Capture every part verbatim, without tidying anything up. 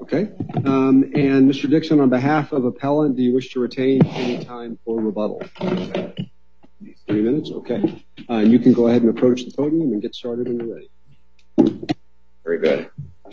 Okay. Um, and Mister Dixon, on behalf of appellant, do you wish to retain any time for rebuttal? Three minutes? Okay. Uh, and you can go ahead and approach the podium and get started when you're ready. Very good.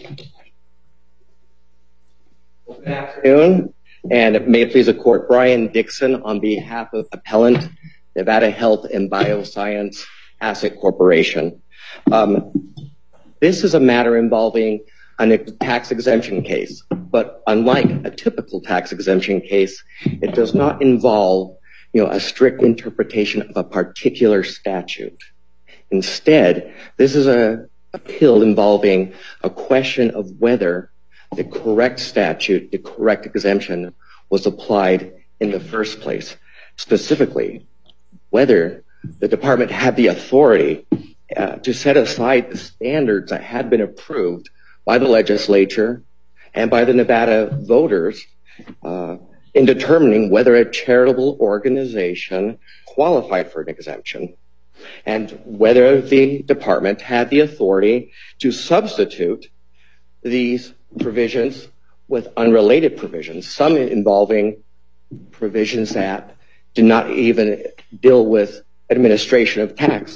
Well, good afternoon, and may it please the court, Brian Dixon on behalf of appellant, Nevada Health and Bioscience Asset Corporation. Um, this is a matter involving a tax exemption case, but unlike a typical tax exemption case, it does not involve, you know, a strict interpretation of a particular statute. Instead, this is a appeal involving a question of whether the correct statute, the correct exemption was applied in the first place. Specifically, whether the department had the authority uh, to set aside the standards that had been approved by the legislature and by the Nevada voters uh, in determining whether a charitable organization qualified for an exemption, and whether the department had the authority to substitute these provisions with unrelated provisions, some involving provisions that did not even deal with administration of tax.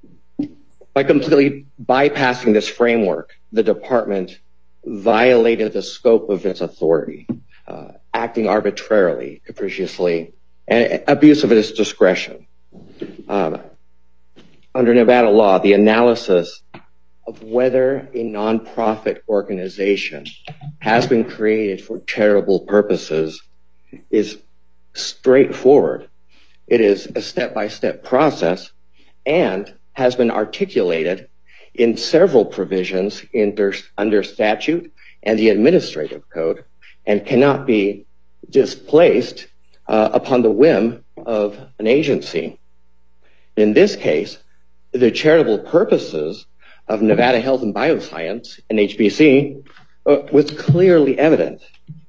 By completely bypassing this framework, the department violated the scope of its authority, uh, acting arbitrarily, capriciously, and abuse of its discretion. Um, under Nevada law, the analysis of whether a nonprofit organization has been created for charitable purposes is straightforward. It is a step-by-step process and has been articulated in several provisions under, under statute and the administrative code, and cannot be displaced uh, upon the whim of an agency. In this case, the charitable purposes of Nevada Health and Bioscience, N H B C, uh, was clearly evident.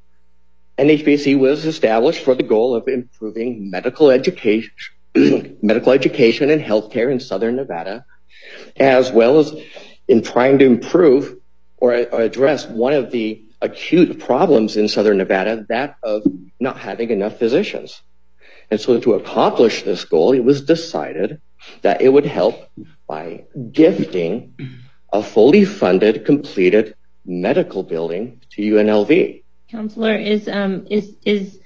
N H B C was established for the goal of improving medical education, medical education and healthcare in Southern Nevada, as well as in trying to improve or, or address one of the acute problems in Southern Nevada, that of not having enough physicians. And so to accomplish this goal, it was decided that it would help by gifting a fully funded, completed medical building to U N L V. Counselor, is um is is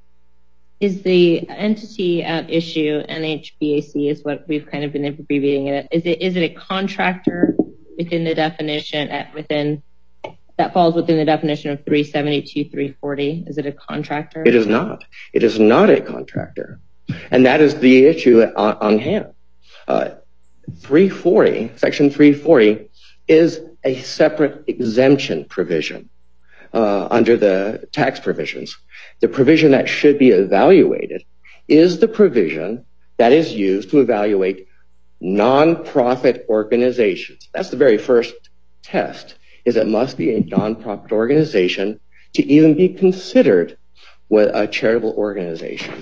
is the entity at issue N H B A C is what we've kind of been abbreviating it. Is it is it a contractor within the definition at within that falls within the definition of three seventy-two, three forty? Is it a contractor? It is not. It is not a contractor, and that is the issue on, on hand. Uh, three forty, Section three forty, is a separate exemption provision uh, under the tax provisions. The provision that should be evaluated is the provision that is used to evaluate nonprofit organizations. That's the very first test, is it must be a nonprofit organization to even be considered a charitable organization.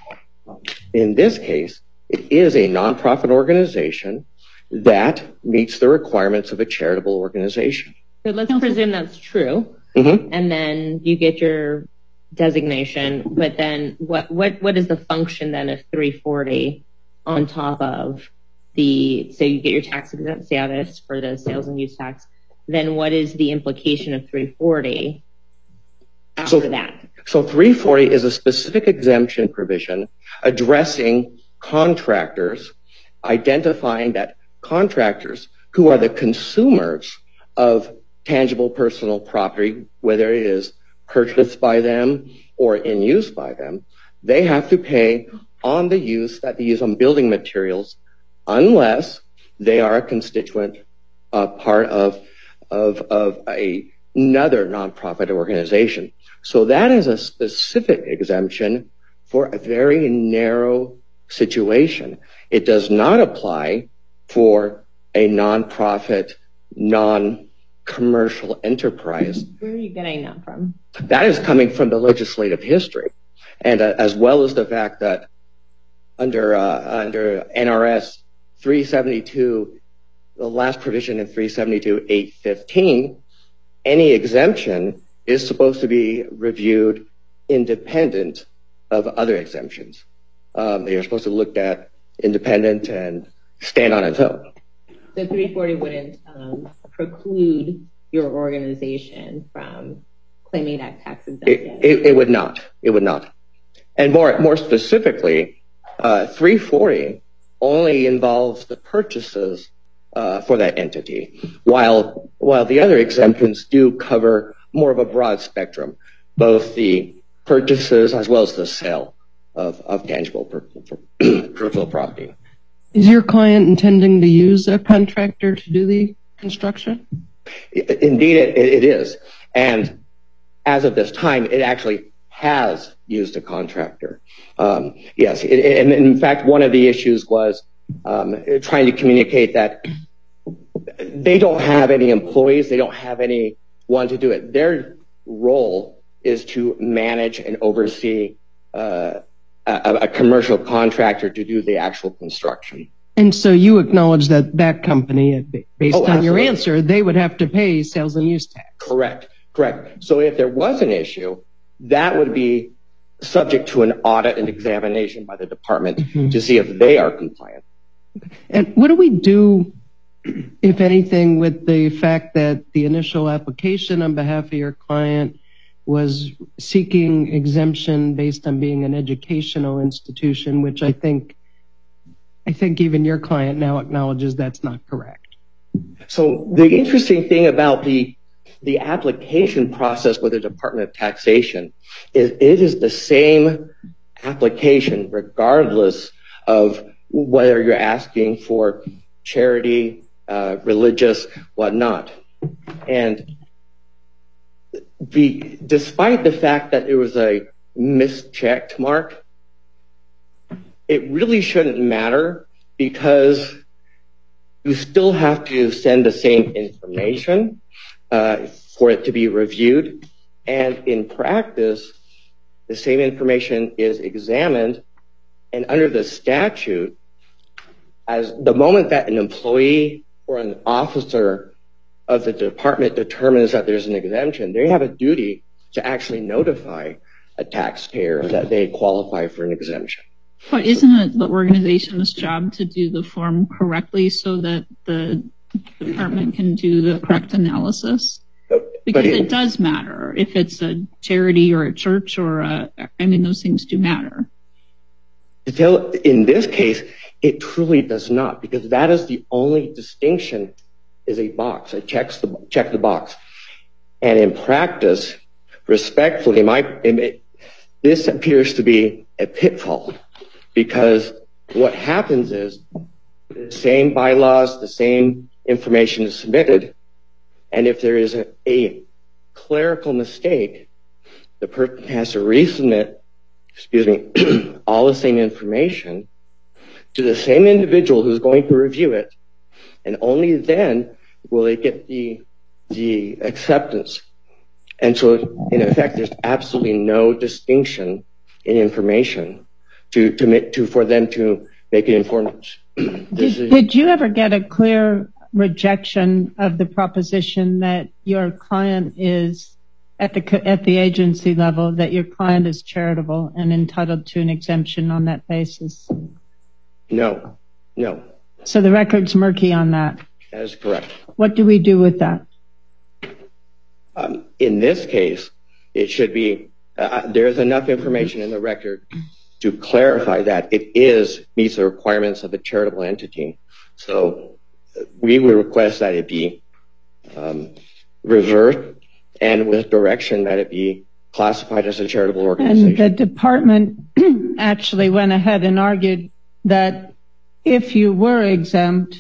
In this case, it is a nonprofit organization that meets the requirements of a charitable organization. So let's presume that's true, mm-hmm. and then you get your designation, but then what, what, what is the function then of three forty on top of the, so you get your tax exempt status for the sales and use tax, then what is the implication of three forty after so, that? So three forty is a specific exemption provision addressing contractors, identifying that contractors who are the consumers of tangible personal property, whether it is purchased by them or in use by them, they have to pay on the use that they use on building materials unless they are a constituent uh, part of, of, of a, another nonprofit organization. So that is a specific exemption for a very narrow situation. It does not apply for a nonprofit, non-commercial enterprise. Where are you getting that from? That is coming from the legislative history, and uh, as well as the fact that under uh, under N R S three seventy-two, the last provision in three seventy-two eight fifteen, any exemption is supposed to be reviewed independent of other exemptions. Um, they are supposed to look at independent and stand on its own. So three forty wouldn't um, preclude your organization from claiming that tax exemption? It, it, it would not. It would not. And more, more specifically, uh, three forty only involves the purchases uh, for that entity, while while the other exemptions do cover more of a broad spectrum, both the purchases as well as the sale of, of tangible personal property. Is your client intending to use a contractor to do the construction? Indeed, it, it is. And as of this time, it actually has used a contractor. Um, yes, it, and in fact, one of the issues was um, trying to communicate that they don't have any employees, they don't have anyone to do it. Their role is to manage and oversee uh, a, a commercial contractor to do the actual construction. And so you acknowledge that that company, based Oh, on your absolutely. answer, they would have to pay sales and use tax. Correct, correct. So if there was an issue, that would be subject to an audit and examination by the department Mm-hmm. to see if they are compliant. And what do we do, if anything, with the fact that the initial application on behalf of your client was seeking exemption based on being an educational institution, which I think I think even your client now acknowledges that's not correct. So the interesting thing about the the application process with the Department of Taxation is it is the same application regardless of whether you're asking for charity, uh, religious, whatnot. And the, despite the fact that it was a mischecked mark, it really shouldn't matter because you still have to send the same information uh, for it to be reviewed. And in practice, the same information is examined. And under the statute, as the moment that an employee or an officer of the department determines that there's an exemption, they have a duty to actually notify a taxpayer that they qualify for an exemption. But isn't it the organization's job to do the form correctly so that the department can do the correct analysis? Because it, it does matter if it's a charity or a church or a, I mean, those things do matter. In this case, it truly does not, because that is the only distinction is a box. It checks the check the box. And in practice, respectfully, my it, this appears to be a pitfall, because what happens is the same bylaws, the same information is submitted, and if there is a, a clerical mistake, the person has to resubmit, excuse me, all the same information to the same individual who's going to review it, and only then will they get the the acceptance. And so, in effect, there's absolutely no distinction in information to to make to for them to make an informed decision. Did, did you ever get a clear rejection of the proposition that your client is at the at the agency level, that your client is charitable and entitled to an exemption on that basis? No, no. So the record's murky on that. That is correct. What do we do with that? Um, in this case, it should be, uh, there's enough information in the record to clarify that it is meets the requirements of a charitable entity. So we would request that it be um, reversed and with direction that it be classified as a charitable organization. And the department actually went ahead and argued that if you were exempt,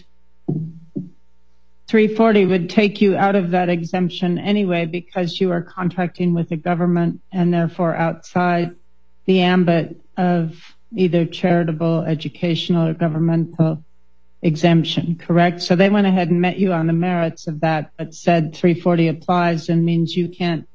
three forty would take you out of that exemption anyway because you are contracting with the government and therefore outside the ambit of either charitable, educational, or governmental exemption, correct? So they went ahead and met you on the merits of that, but said three forty applies and means you can't,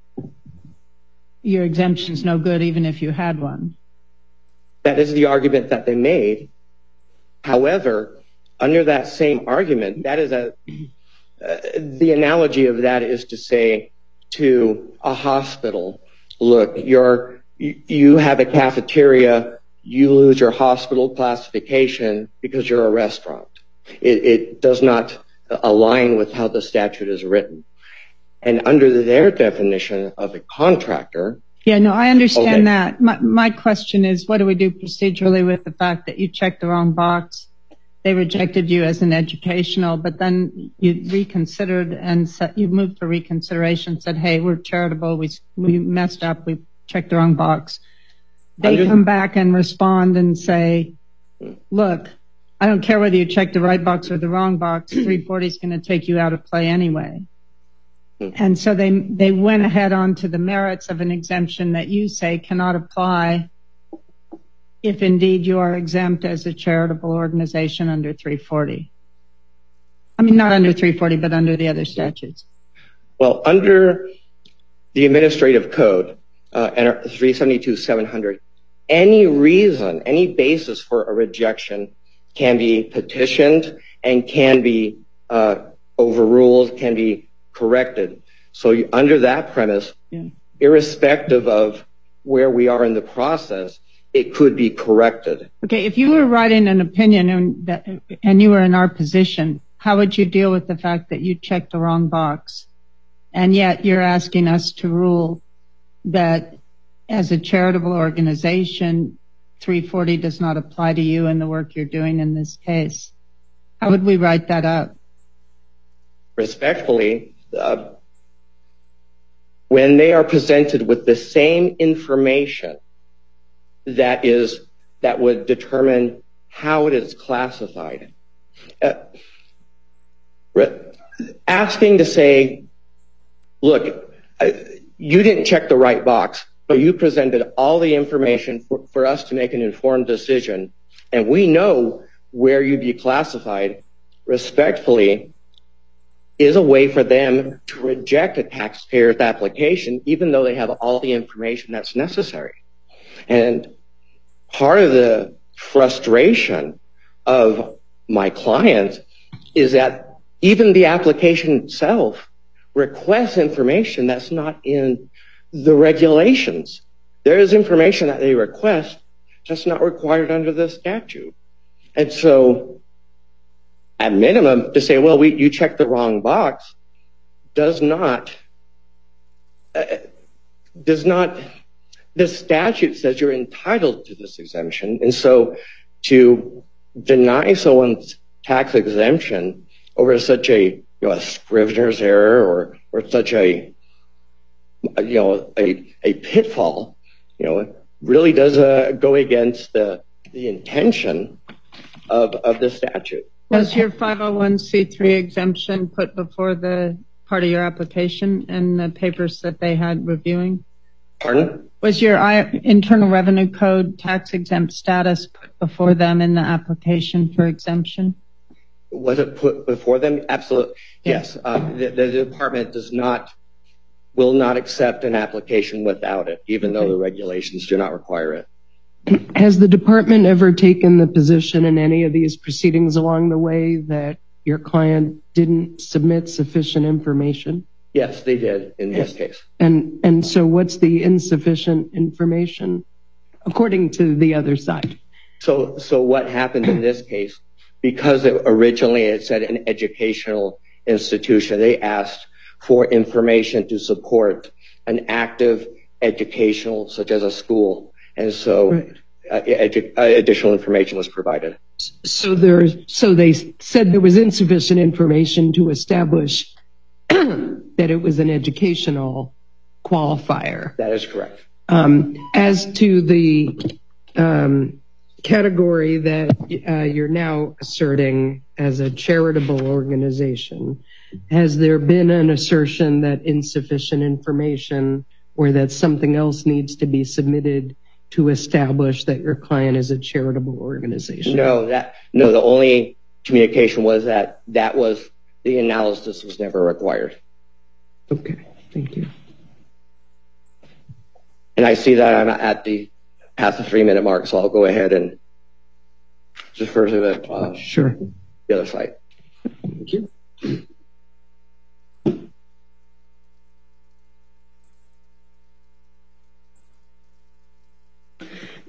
your exemption's no good even if you had one. That is the argument that they made. However, under that same argument, that is a, uh, the analogy of that is to say, to a hospital, look, you're, you have a cafeteria, you lose your hospital classification because you're a restaurant. It, it does not align with how the statute is written. And under their definition of a contractor. Yeah, no, I understand okay. that. My, my question is, what do we do procedurally with the fact that you checked the wrong box? They rejected you as an educational, but then you reconsidered and set, you moved for reconsideration, said, hey, we're charitable, we, we messed up, we checked the wrong box. They just, come back and respond and say, look, I don't care whether you checked the right box or the wrong box, three forty is going to take you out of play anyway. And so they they went ahead on to the merits of an exemption that you say cannot apply if indeed you are exempt as a charitable organization under three forty. I mean, not under three forty, but under the other statutes. Well, under the administrative code, uh, three seventy-two seven hundred, any reason, any basis for a rejection can be petitioned and can be uh, overruled, can be corrected. So you, under that premise, yeah. irrespective of where we are in the process, it could be corrected. Okay, if you were writing an opinion and, that, and you were in our position, how would you deal with the fact that you checked the wrong box? And yet you're asking us to rule that as a charitable organization, three forty does not apply to you and the work you're doing in this case. How would we write that up? Respectfully, uh, when they are presented with the same information that is that would determine how it is classified, uh, asking to say, look, uh, you didn't check the right box, but you presented all the information for, for us to make an informed decision, and we know where you'd be classified, respectfully, is a way for them to reject a taxpayer's application, even though they have all the information that's necessary. And part of the frustration of my clients is that even the application itself requests information that's not in the regulations. There is information that they request that's not required under the statute. And so, at minimum, to say, well, we, you checked the wrong box does not, uh, does not, the statute says you're entitled to this exemption. And so to deny someone's tax exemption over such a, you know, a Scrivener's error or, or such a, you know, a, a pitfall, you know, really does uh, go against the, the intention of, of the statute. Was your five oh one c three exemption put before the part of your application and the papers that they had reviewing? Pardon? Was your Internal Revenue Code tax exempt status put before them in the application for exemption? Was it put before them? Absolutely. Yes. Uh, the, the department does not, will not accept an application without it, even okay. though the regulations do not require it. Has the department ever taken the position in any of these proceedings along the way that your client didn't submit sufficient information? Yes, they did in this case. And and so what's the insufficient information according to the other side? So so what happened in this case, because it originally it said an educational institution, they asked for information to support an active educational, such as a school. And so right. uh, edu- uh, additional information was provided. So there, so they said there was insufficient information to establish that it was an educational qualifier. That is correct. Um, as to the um, category that uh, you're now asserting as a charitable organization, has there been an assertion that insufficient information or that something else needs to be submitted to establish that your client is a charitable organization? No, that no. The only communication was that that was the analysis was never required. Okay, thank you. And I see that I'm at the past the three minute mark, so I'll go ahead and defer to the uh, sure the other side. Thank you.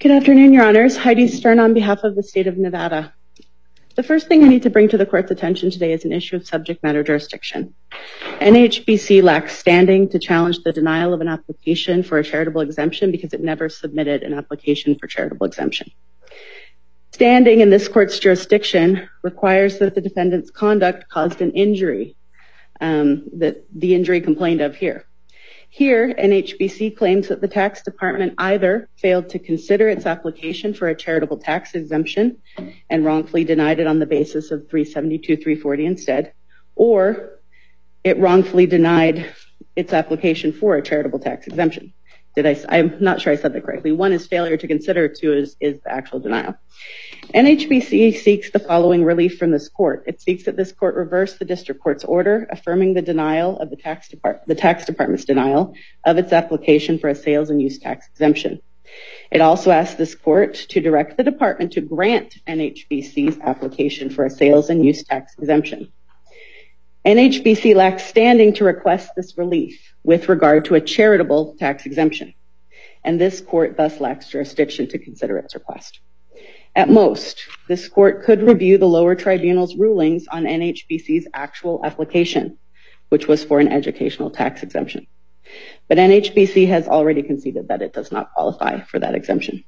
Good afternoon, Your Honors. Heidi Stern on behalf of the state of Nevada. The first thing I need to bring to the court's attention today is an issue of subject matter jurisdiction. N H B C lacks standing to challenge the denial of an application for a charitable exemption because it never submitted an application for charitable exemption. Standing in this court's jurisdiction requires that the defendant's conduct caused an injury, um, that the injury complained of here. Here, N H B C claims that the tax department either failed to consider its application for a charitable tax exemption and wrongfully denied it on the basis of three seventy-two three forty instead, or it wrongfully denied its application for a charitable tax exemption. Did I, I'm not sure I said that correctly. One is failure to consider, two is, is the actual denial. N H B C seeks the following relief from this court. It seeks that this court reverse the district court's order affirming the denial of the tax depart- the tax department's denial of its application for a sales and use tax exemption. It also asks this court to direct the department to grant N H B C's application for a sales and use tax exemption. N H B C lacks standing to request this relief with regard to a charitable tax exemption, and this court thus lacks jurisdiction to consider its request. At most, this court could review the lower tribunal's rulings on N H B C's actual application, which was for an educational tax exemption. But N H B C has already conceded that it does not qualify for that exemption.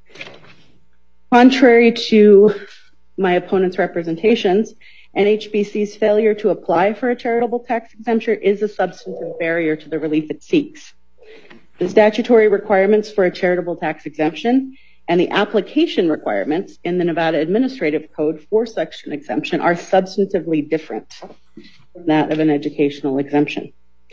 Contrary to my opponent's representations, N H B C's failure to apply for a charitable tax exemption is a substantive barrier to the relief it seeks. The statutory requirements for a charitable tax exemption and the application requirements in the Nevada Administrative Code for such an exemption are substantively different from that of an educational exemption.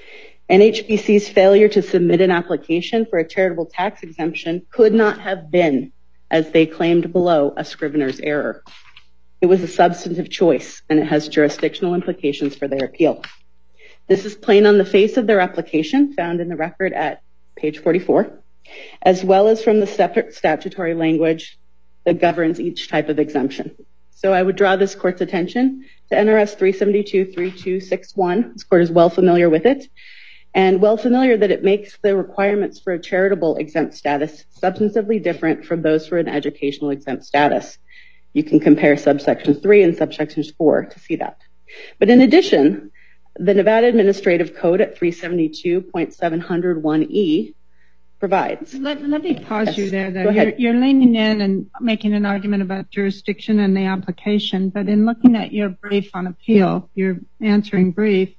N H B C's failure to submit an application for a charitable tax exemption could not have been, as they claimed below, a scrivener's error. It was a substantive choice, and it has jurisdictional implications for their appeal. This is plain on the face of their application, found in the record at page forty-four, as well as from the separate statutory language that governs each type of exemption. So I would draw this court's attention to N R S three seventy-two three two six one. This court is well familiar with it, and well familiar that it makes the requirements for a charitable exempt status substantively different from those for an educational exempt status. You can compare subsection three and subsection four to see that. But in addition, the Nevada Administrative Code at three seventy-two point seven oh one E provides. Let, let me pause Yes. you there, though. Go You're, ahead. you're leaning in and making an argument about jurisdiction and the application, but in looking at your brief on appeal, your answering brief,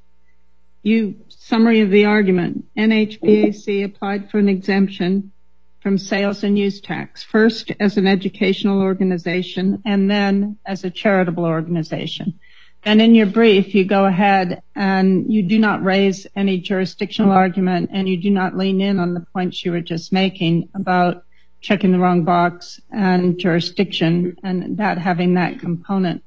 you, summary of the argument, N H B A C applied for an exemption from sales and use tax, first as an educational organization and then as a charitable organization. And in your brief, you go ahead and you do not raise any jurisdictional argument and you do not lean in on the points you were just making about checking the wrong box and jurisdiction and that having that component.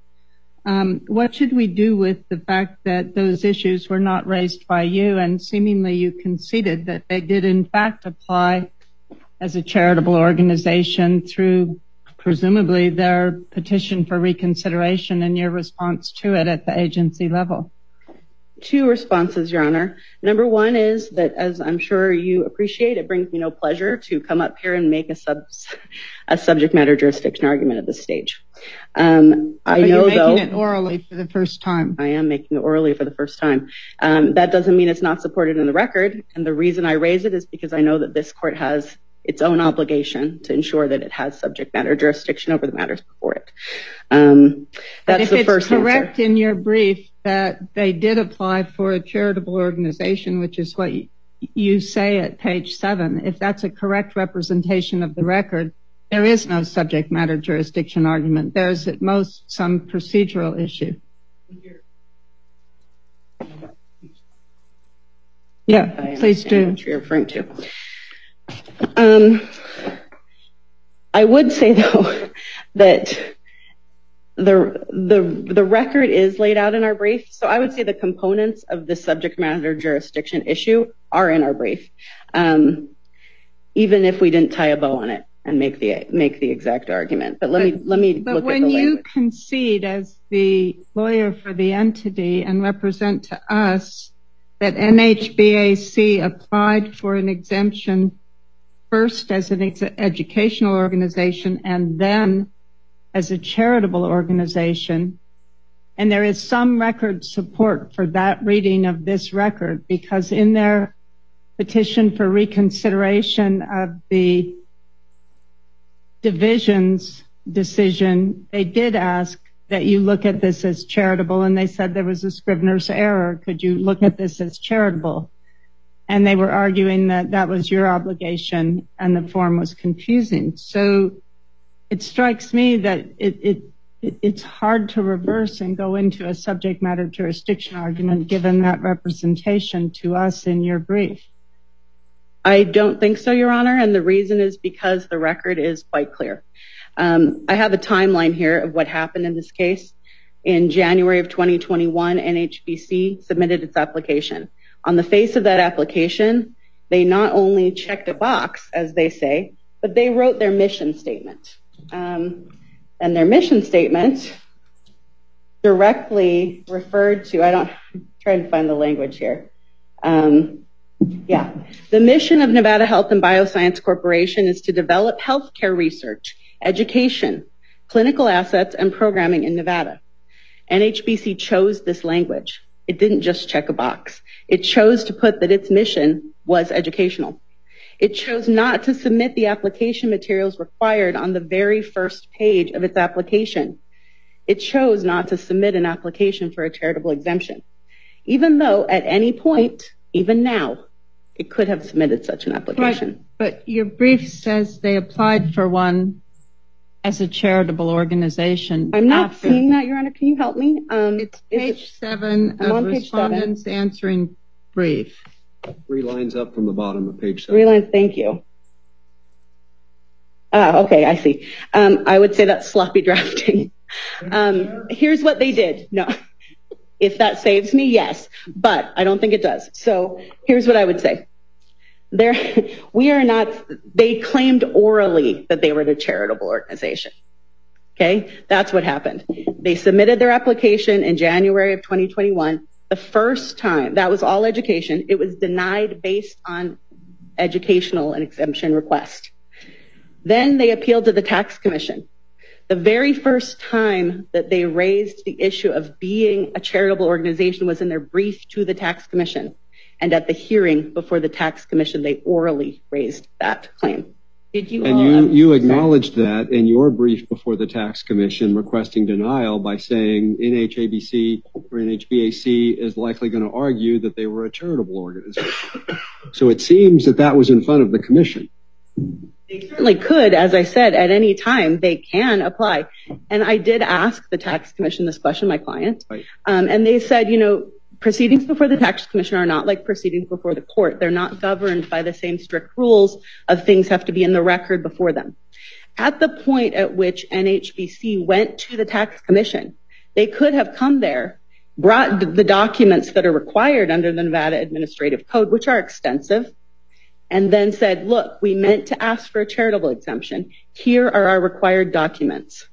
Um, what should we do with the fact that those issues were not raised by you and seemingly you conceded that they did in fact apply as a charitable organization through presumably their petition for reconsideration and your response to it at the agency level? Two responses, Your Honor. Number one is that, as I'm sure you appreciate, it brings me no pleasure to come up here and make a, sub, a subject matter jurisdiction argument at this stage. Um, I but know, you're making though, it orally for the first time. I am making it orally for the first time. Um, that doesn't mean it's not supported in the record, and the reason I raise it is because I know that this court has its own obligation to ensure that it has subject matter jurisdiction over the matters before it. Um, that's the first answer. If it's correct in your brief that they did apply for a charitable organization, which is what you say at page seven, if that's a correct representation of the record, there is no subject matter jurisdiction argument. There's at most some procedural issue. Yeah, please do. What you're referring to. Um, I would say, though, that the, the, the record is laid out in our brief. So I would say the components of the subject matter jurisdiction issue are in our brief, um, even if we didn't tie a bow on it and make the, make the exact argument. But let me, let me But look at the when you language. concede as the lawyer for the entity and represent to us that N H B A C applied for an exemption first as an ex- educational organization and then as a charitable organization. And there is some record support for that reading of this record, because in their petition for reconsideration of the division's decision, they did ask that you look at this as charitable, and they said there was a Scrivener's error. Could you look at this as charitable? And they were arguing that that was your obligation and the form was confusing. So it strikes me that it, it it's hard to reverse and go into a subject matter jurisdiction argument given that representation to us in your brief. I don't think so, Your Honor, and the reason is because the record is quite clear. Um, I have a timeline here of what happened in this case. In January of twenty twenty-one, N H B C submitted its application. On the face of that application, they not only checked a box, as they say, but they wrote their mission statement. Um, and their mission statement directly referred to, I don't, I'm trying to find the language here. Um, yeah, the mission of Nevada Health and Bioscience Corporation is to develop healthcare research, education, clinical assets, and programming in Nevada. N H B C chose this language. It didn't just check a box. It chose to put that its mission was educational. It chose not to submit the application materials required on the very first page of its application. It chose not to submit an application for a charitable exemption, even though at any point, even now, it could have submitted such an application. Right, but your brief says they applied for one as a charitable organization. I'm not after. seeing that, Your Honor. Can you help me? Um, It's page it, seven I'm of on page respondents seven. answering brief. Three lines up from the bottom of page seven. Three lines, thank you. Ah, okay, I see. Um, I would say that's sloppy drafting. Um, here's what they did. No, if that saves me, yes, but I don't think it does. So here's what I would say. There, we are not, they claimed orally that they were a charitable organization. Okay, that's what happened. They submitted their application in January of twenty twenty-one. The first time, that was all education. It was denied based on educational and exemption request. Then they appealed to the tax commission. The very first time that they raised the issue of being a charitable organization was in their brief to the tax commission. And at the hearing before the tax commission, they orally raised that claim. Did you and all, you, um, you acknowledged that in your brief before the tax commission requesting denial by saying N H A B C or N H B A C is likely going to argue that they were a charitable organization. So it seems that that was in front of the commission. They certainly could, as I said, at any time they can apply. And I did ask the tax commission this question, my client, Right. um, and they said, you know, proceedings before the tax commission are not like proceedings before the court. They're not governed by the same strict rules of things have to be in the record before them. At the point at which N H B C went to the tax commission, they could have come there, brought the documents that are required under the Nevada Administrative Code, which are extensive, and then said, look, we meant to ask for a charitable exemption. Here are our required documents.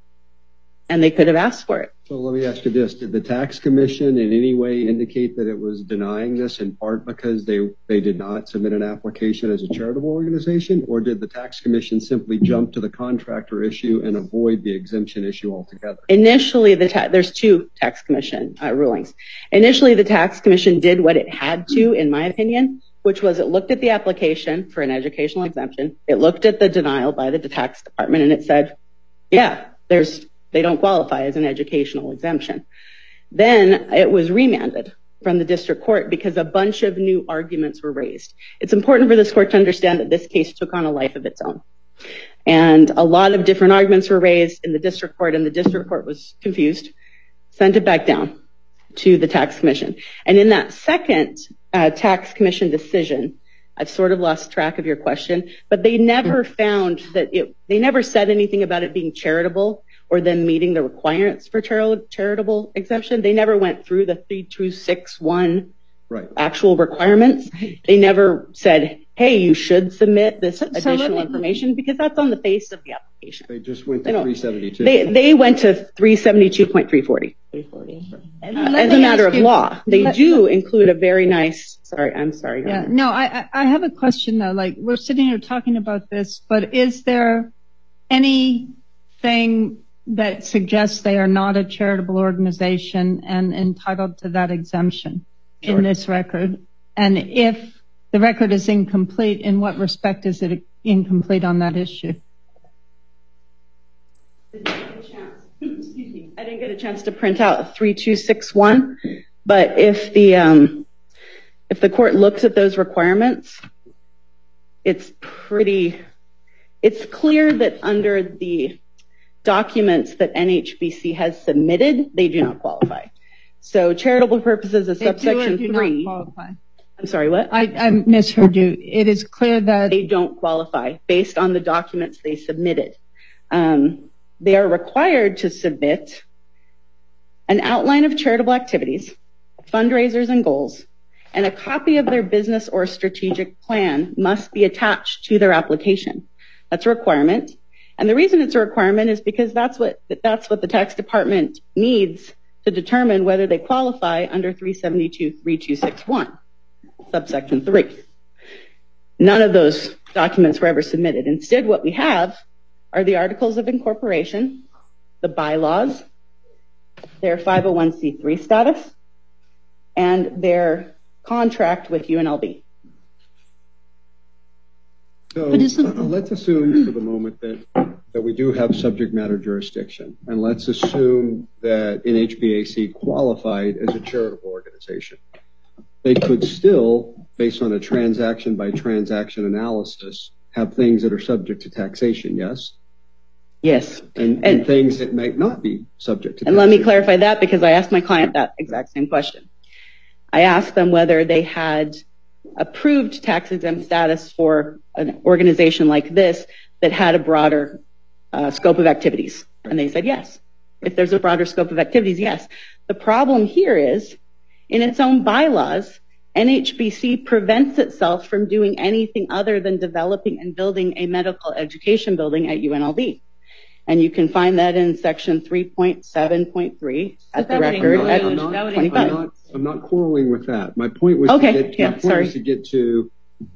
And they could have asked for it. So let me ask you this. Did the tax commission in any way indicate that it was denying this in part because they, they did not submit an application as a charitable organization? Or did the tax commission simply jump to the contractor issue and avoid the exemption issue altogether? Initially, the ta- there's two tax commission uh, rulings. Initially, the tax commission did what it had to, in my opinion, which was it looked at the application for an educational exemption. It looked at the denial by the tax department and it said, yeah, there's they don't qualify as an educational exemption. Then it was remanded from the district court because a bunch of new arguments were raised. It's important for this court to understand that this case took on a life of its own. And a lot of different arguments were raised in the district court, and the district court was confused, sent it back down to the tax commission. And in that second uh, tax commission decision, I've sort of lost track of your question, but they never found that it, they never said anything about it being charitable or them meeting the requirements for char- charitable exemption. They never went through the three two six one right. actual requirements. They never said, hey, you should submit this so, additional so me, information, because that's on the face of the application. They just went to three seventy-two. They, they went to three seventy-two point three forty. three forty. Uh, as a matter of law, they let, do let, include a very nice Sorry, I'm sorry. Yeah, no, I, I have a question though. Like, we're sitting here talking about this, but is there anything that suggests they are not a charitable organization and entitled to that exemption sure. in this record? And if the record is incomplete, in what respect is it incomplete on that issue? Excuse me. I didn't get a chance to print out three two six one, but if the um, if the court looks at those requirements, it's pretty, it's clear that under the documents that N H B C has submitted, they do not qualify. So charitable purposes is subsection do or do three. Not qualify. I'm sorry, what? I, I misheard you. It is clear that they don't qualify based on the documents they submitted. Um, they are required to submit an outline of charitable activities, fundraisers and goals, and a copy of their business or strategic plan must be attached to their application. That's a requirement. And the reason it's a requirement is because that's what that's what the tax department needs to determine whether they qualify under three seventy-two three two six one, subsection three. None of those documents were ever submitted. Instead, what we have are the articles of incorporation, the bylaws, their five oh one c three status, and their contract with U N L V. So let's assume for the moment that, that we do have subject matter jurisdiction, and let's assume that N H B A C qualified as a charitable organization. They could still, based on a transaction by transaction analysis, have things that are subject to taxation, yes? Yes. And, and, and things that might not be subject to taxation. And let me clarify that because I asked my client that exact same question. I asked them whether they had approved tax exempt status for an organization like this that had a broader uh, scope of activities. And they said yes. If there's a broader scope of activities, yes. The problem here is, in its own bylaws, N H B C prevents itself from doing anything other than developing and building a medical education building at U N L V. And you can find that in section three point seven point three at the record at twenty-five. I'm not, I'm not quarreling with that. My point was okay, to get, yeah, my point sorry. was to get to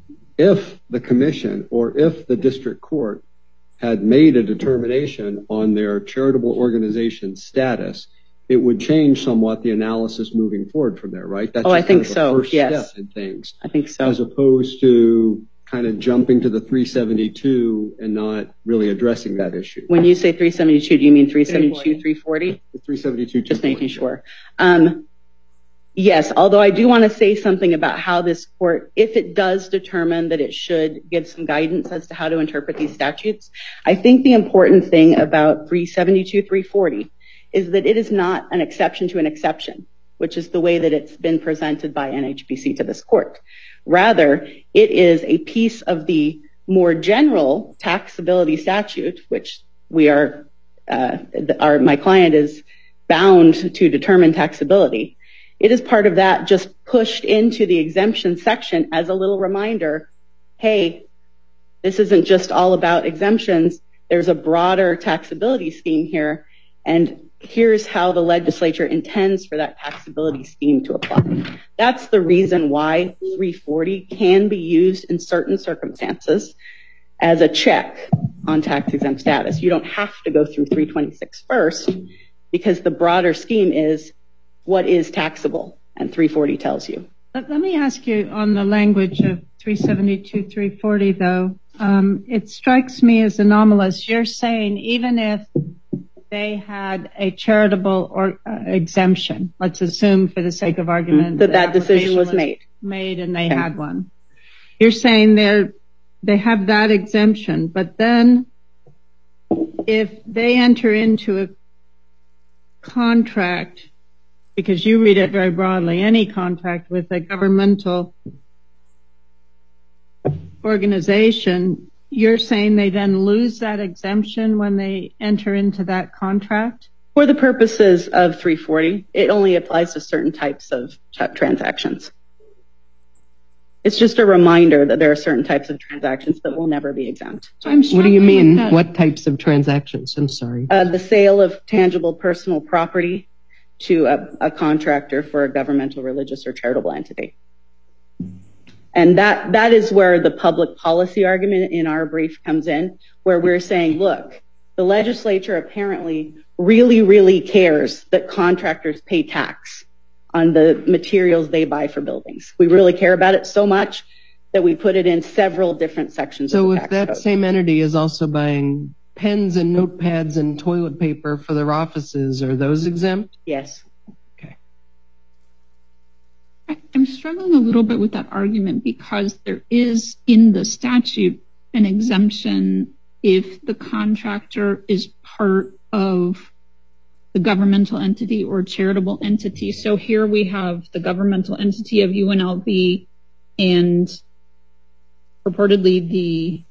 if the commission or if the district court had made a determination on their charitable organization status, it would change somewhat the analysis moving forward from there, right? That's oh, I think kind of so. First yes. step in things. I think so. As opposed to kind of jumping to the three seventy-two and not really addressing that issue. When you say three seventy-two, do you mean three seventy-two, three forty? The three seventy-two, just making sure. Um, yes, although I do want to say something about how this court, if it does determine that it should give some guidance as to how to interpret these statutes, I think the important thing about three seventy-two, three forty is that it is not an exception to an exception, which is the way that it's been presented by N H B C to this court. Rather, it is a piece of the more general taxability statute, which we are, uh, our, my client is bound to determine taxability. It is part of that just pushed into the exemption section as a little reminder, hey, this isn't just all about exemptions. There's a broader taxability scheme here, and here's how the legislature intends for that taxability scheme to apply. That's the reason why three forty can be used in certain circumstances as a check on tax exempt status. You don't have to go through three twenty-six first because the broader scheme is what is taxable, and three forty tells you. Let, let me ask you on the language of three seventy-two, three forty though. Um, it strikes me as anomalous. You're saying even if they had a charitable or uh, exemption, let's assume for the sake of argument that that decision was, was made made and they okay. had one. You're saying they're they have that exemption, but then if they enter into a contract, because you read it very broadly, any contract with a governmental organization, you're saying they then lose that exemption when they enter into that contract? For the purposes of three forty, it only applies to certain types of transactions. It's just a reminder that there are certain types of transactions that will never be exempt. What do you mean? What types of transactions? I'm sorry. Uh, the sale of tangible personal property to a, a contractor for a governmental, religious, or charitable entity. And that, that is where the public policy argument in our brief comes in, where we're saying, look, the legislature apparently really, really cares that contractors pay tax on the materials they buy for buildings. We really care about it so much that we put it in several different sections so of the if tax that code. Same entity is also buying pens and notepads and toilet paper for their offices, are those exempt? Yes. I'm struggling a little bit with that argument because there is in the statute an exemption if the contractor is part of the governmental entity or charitable entity. So here we have the governmental entity of U N L V and purportedly the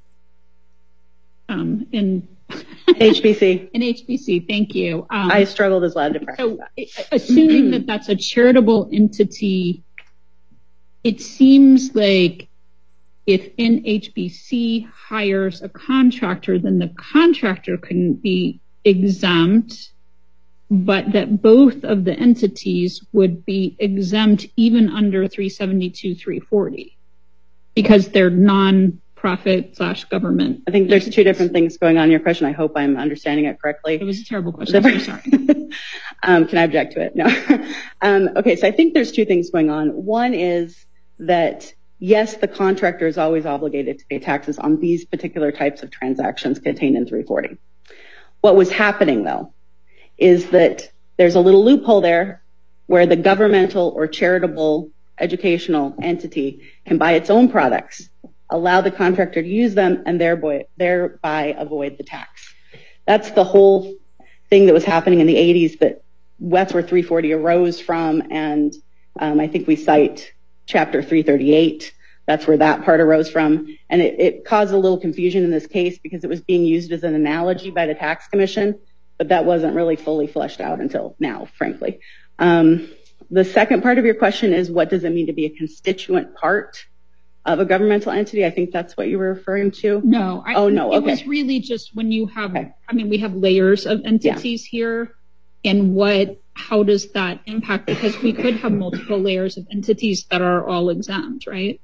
um, in H B C. In H B C, thank you. Um, I struggled as well to practice so that. Assuming that that's a charitable entity, it seems like if N H B C hires a contractor, then the contractor couldn't be exempt, but that both of the entities would be exempt even under three seventy-two, three forty because they're non-profit slash government. I think there's two different things going on in your question. I hope I'm understanding it correctly. It was a terrible question. I'm sorry. um, can I object to it? No. um, okay, so I think there's two things going on. One is that, yes, the contractor is always obligated to pay taxes on these particular types of transactions contained in three forty. What was happening, though, is that there's a little loophole there where the governmental or charitable educational entity can buy its own products, allow the contractor to use them, and thereby, thereby avoid the tax. That's the whole thing that was happening in the eighties that that's where three forty arose from, and um, I think we cite Chapter three thirty-eight. That's where that part arose from, and it, it caused a little confusion in this case because it was being used as an analogy by the tax commission, but that wasn't really fully fleshed out until now, frankly. Um, the second part of your question is, what does it mean to be a constituent part of a governmental entity? I think that's what you were referring to. No. I, oh, no. It Okay. was really just when you have, okay. I mean, we have layers of entities yeah. here, and what, how does that impact? Because we could have multiple layers of entities that are all exempt, right?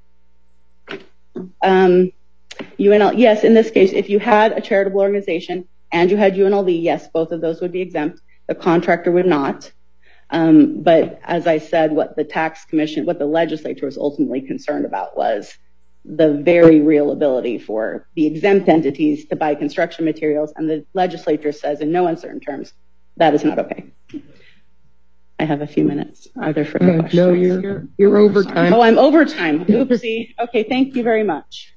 Um, U N L, yes, in this case, if you had a charitable organization and you had U N L V, yes, both of those would be exempt. The contractor would not. Um, but as I said, what the tax commission, what the legislature was ultimately concerned about was the very real ability for the exempt entities to buy construction materials, and the legislature says in no uncertain terms that is not okay. I have a few minutes. Are there further uh, questions? No, you're, you're over time. Oh, I'm over time. Oopsie. Okay, thank you very much.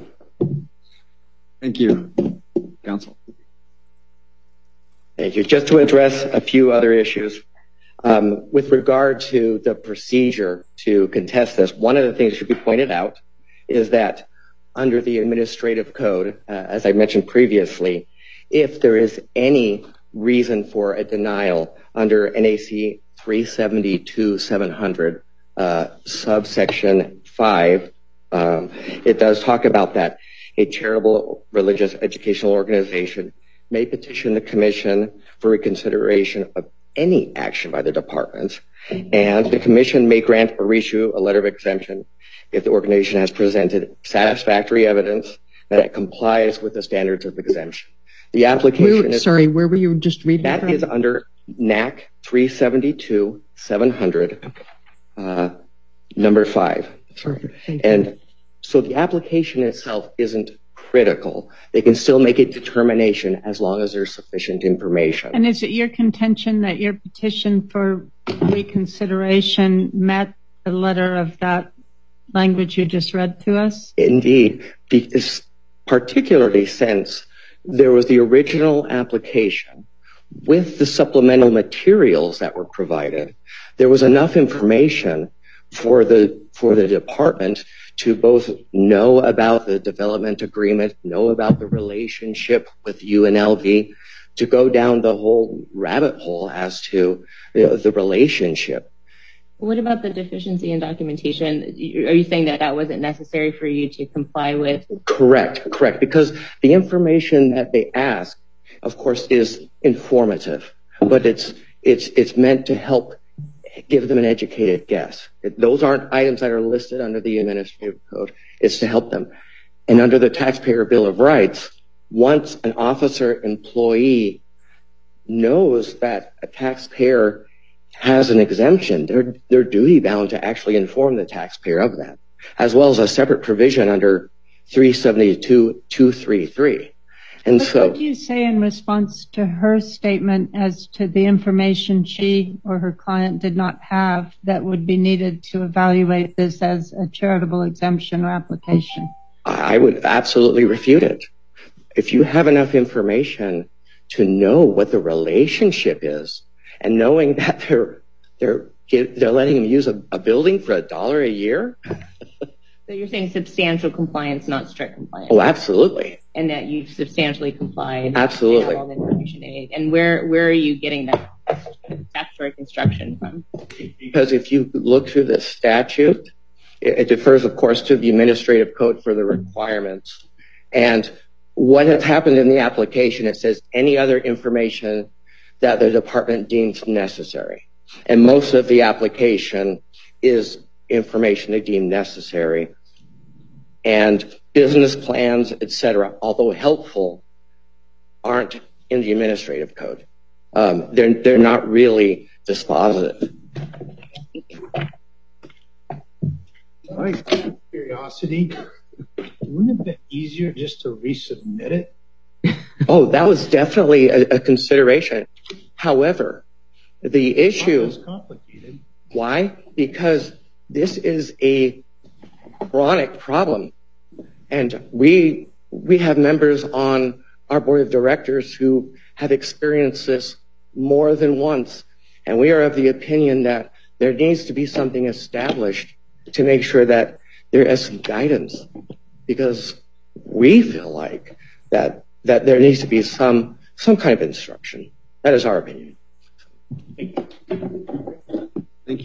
Thank you, Counsel. Thank you. Just to address a few other issues. Um, with regard to the procedure to contest this, one of the things that should be pointed out is that under the administrative code, uh, as I mentioned previously, if there is any reason for a denial under N A C three seventy-two seven hundred, uh, subsection five, um, it does talk about that. A charitable religious educational organization may petition the commission for reconsideration of any action by the department, and the commission may grant or reissue a letter of exemption if the organization has presented satisfactory evidence that it complies with the standards of exemption. The application where, is... Sorry, where were you just reading That from? is under N A C three seventy-two seven hundred, uh, number five. Perfect. And so the application itself isn't critical. They can still make a determination as long as there's sufficient information. And is it your contention that your petition for reconsideration met the letter of that language you just read to us? Indeed, because particularly since there was the original application with the supplemental materials that were provided, there was enough information for the for the department to both know about the development agreement, know about the relationship with U N L V, to go down the whole rabbit hole as to you know, the relationship. What about the deficiency in documentation? Are you saying that that wasn't necessary for you to comply with? Correct, correct. Because the information that they ask, of course, is informative, but it's it's it's meant to help give them an educated guess. Those aren't items that are listed under the administrative code. It's to help them. And under the Taxpayer Bill of Rights, once an officer employee knows that a taxpayer has an exemption, they're, they're duty bound to actually inform the taxpayer of that, as well as a separate provision under three seventy-two two thirty-three. And but so, what do you say in response to her statement as to the information she or her client did not have that would be needed to evaluate this as a charitable exemption or application? I would absolutely refute it. If you have enough information to know what the relationship is, and knowing that they're they're they're letting them use a, a building for a dollar a year. So you're saying substantial compliance, not strict compliance. Oh, absolutely. And that you've substantially complied. Absolutely. And have all the information they need. And where where are you getting that statutory construction from? Because if you look through the statute, it, it defers, of course, to the administrative code for the requirements. And what has happened in the application, it says any other information that the department deems necessary. And most of the application is information they deem necessary. And business plans, et cetera, although helpful, aren't in the administrative code. Um, they're, they're not really dispositive. Out of curiosity, wouldn't it have been easier just to resubmit it? Oh, that was definitely a, a consideration. However, the issue... It's complicated. Why? Because this is a chronic problem. And we we have members on our board of directors who have experienced this more than once. And we are of the opinion that there needs to be something established to make sure that there is some guidance. Because we feel like that that there needs to be some some kind of instruction. That is our opinion. Thank you.